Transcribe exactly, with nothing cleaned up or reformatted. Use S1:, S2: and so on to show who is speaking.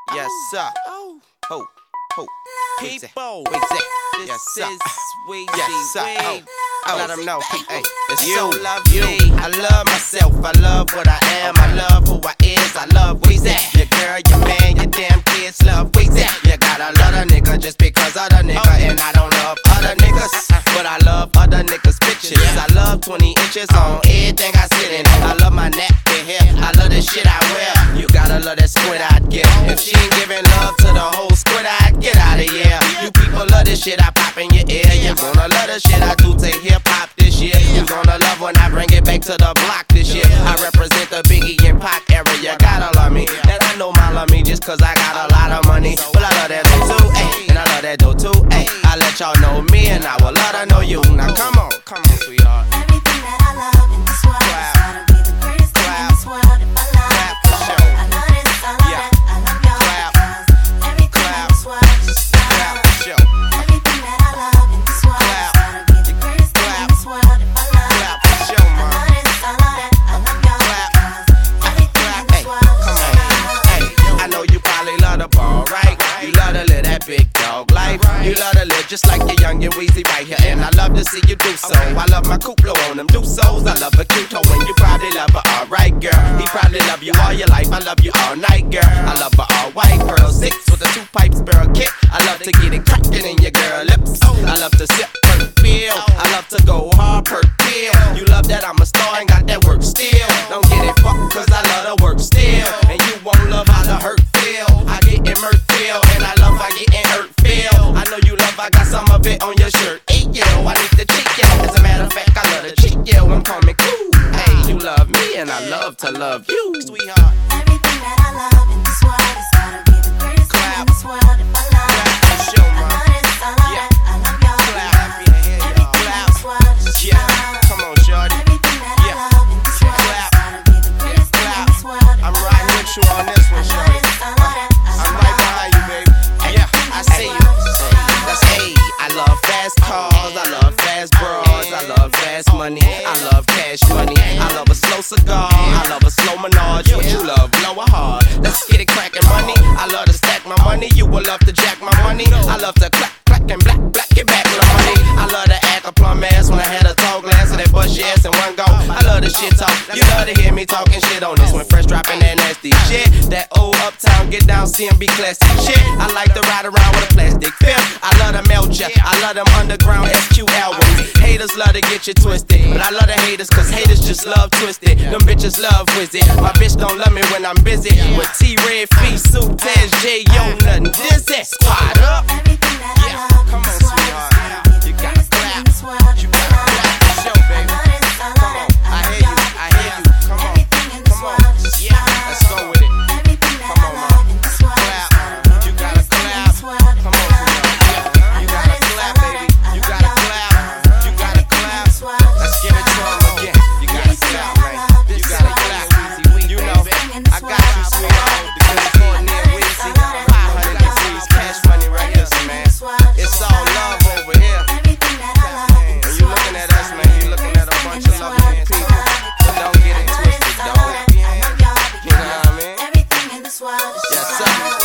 S1: Yes, sir.
S2: Oh,
S1: Ho, ho.
S2: people,
S1: Weezy.
S2: this
S1: Yes, sir.
S2: is Weezy
S1: Yes, sir. Oh,
S2: Wade.
S1: oh. Let them know. Hey, it's
S2: You,
S1: so
S2: you.
S1: you. I love myself. I love what I am. I love who I is. I love Weezy. Your girl, your man, your damn kids love Weezy. You gotta love a nigga just because of the nigga. And I don't love other niggas, but I love other niggas' bitches. I love twenty inches on everything I sit in. I love my neck and hair. I love the shit I wear. You gotta love that squid I'd get. If she ain't giving love to the whole squid, I'd get out of here. You people love this shit I pop in your ear. You're gonna love the shit I do to hip hop this year. You gonna love when I bring it back to the block this year. I represent the Biggie and Pac area. Gotta love me, and I know my love me just cause I got a lot of money. But I love that dough too, ayy, and I love that dough too, ayy. I let y'all know me, and I will love to know you. Now come on, come on, sweetheart.
S3: Everything that I love in this world has gotta be the greatest thing in this world. If I love
S1: Clap
S3: it,
S1: for sure.
S3: I love this, I love
S1: Yeah.
S3: that, I love y'all.
S1: Clap.
S3: Cause everything in this world is just
S1: Clap
S3: love.
S1: for sure.
S3: Everything that I love in this world has gotta be the greatest thing in this world. If I love
S1: Clap
S3: it,
S1: for sure,
S3: I
S1: man.
S3: love this, I love that, I love y'all.
S1: Clap.
S3: Cause everything in this
S1: Hey,
S3: world is
S1: come
S3: just
S1: on.
S3: love.
S1: Hey, I know you probably love the ball, right? You love to live that big dog life. You love to live just like your young and Weezy right here. And I love to see you do so. I love my Kuplo on them do so's. I love a cute toe when you probably love her alright, girl. He probably love you all your life. I love you all night, girl. I love her all white, pearl six with a two pipe sparrow kick. I love to get it cracking in your girl lips. I love to sip per pill. I love to go hard per pill. You love that I'm a star and got that work still. Don't get it fucked cause I love the work still. And you won't love how the hurt feel. I get in murk feel and I love how getting hurt feel. I know you love I got some of it on your shirt. Hey yo, I need the chick yo. As a matter of fact, I love the chick yo. I'm coming cool. Hey, you love me and I love to love you, sweetheart.
S3: Everything that I love in this world has gotta be the greatest thing in this world. If I love it,
S1: Clap for sure,
S3: I
S1: man.
S3: love this, I love
S1: Yeah.
S3: that, I love y'all.
S1: Clap. Happy to hear y'all.
S3: Everything in this world is just
S1: Yeah,
S3: love.
S1: come on, shorty.
S3: Everything that
S1: Yeah.
S3: I love in this world has
S1: Clap.
S3: gotta be the greatest thing in this world. If
S1: I'm
S3: I
S1: riding
S3: love
S1: with
S3: it,
S1: you on this one,
S3: I love
S1: shorty.
S3: this, I love that, I
S1: I'm
S3: love
S1: right
S3: y'all.
S1: behind you, baby. Yeah, I see you. That's hey, I love fast cars, I love fast bras, I love fast money, I love cash money, I love a slow cigar, I love a slow menage. What you love, blow a hard. Let's get it crackin' money. I love to stack my money, you will love to jack my money. I love to clap, clack and black, black it back with money. I love to act a plum ass when I had a tall glass of that bust your ass in one go. I love the shit talk, you love to hear me talking shit on this one. Fresh dropping that nasty shit, that old uptown get down C M B classic shit. I like to ride around with a plastic film. I love to melt ya, I love them underground S Q albums. Haters love to get you twisted, but I love the haters cause haters just love twisted. Them bitches love Wizzy. My bitch don't love me when I'm busy with T-Red, Feet, Suit, Taz, J, yo, nothing dizzy. Squad up.
S3: Everything that I
S1: Yeah,
S3: love
S1: come
S3: in
S1: on,
S3: this world
S1: sweetheart.
S3: has gotta be
S1: You
S3: the
S1: gotta
S3: greatest thing
S1: clap.
S3: in this world.
S1: You
S3: If I
S1: gotta
S3: love
S1: clap
S3: it,
S1: for sure,
S3: I
S1: baby.
S3: love this, I
S1: Come
S3: love
S1: on,
S3: that, I
S1: I
S3: love
S1: hear you,
S3: y'all.
S1: I hear you. Come on,
S3: Everything in this
S1: come
S3: world
S1: on.
S3: is just
S1: Yeah,
S3: love.
S1: let's go with it.
S3: Everything that
S1: Come
S3: I
S1: on,
S3: love
S1: ma.
S3: in this world has
S1: Clap.
S3: gotta be
S1: You
S3: the
S1: gotta
S3: greatest thing in
S1: clap.
S3: this world. If
S1: Come
S3: I
S1: on,
S3: love
S1: sweetheart.
S3: it,
S1: Yeah. You
S3: I
S1: gotta
S3: love this,
S1: clap,
S3: I love
S1: baby.
S3: that, I
S1: You
S3: love
S1: gotta
S3: y'all.
S1: clap. You gotta
S3: Everything in
S1: clap.
S3: this world is
S1: Let's
S3: just
S1: give it to
S3: love.
S1: him again. You gotta clap, man. You gotta clap. You know, I got you, sweetheart. The good Courtney and Weezy. five hundred degrees, cash money right here, man. It's all love over here.
S3: Everything that I love in
S1: And
S3: this
S1: you
S3: world
S1: looking
S3: is
S1: at us, man. You looking at a bunch of loving people. So don't get it twisted, dog. You know what I mean?
S3: Everything in this world is
S1: Yes,
S3: just
S1: sir.
S3: love.